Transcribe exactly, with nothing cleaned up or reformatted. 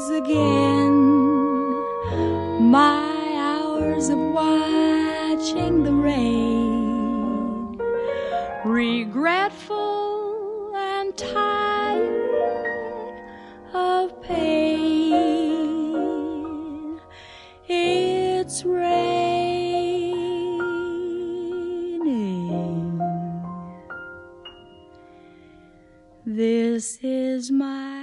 rise again. My hours of watching the rain, regretful and tired of pain. It's raining. This is my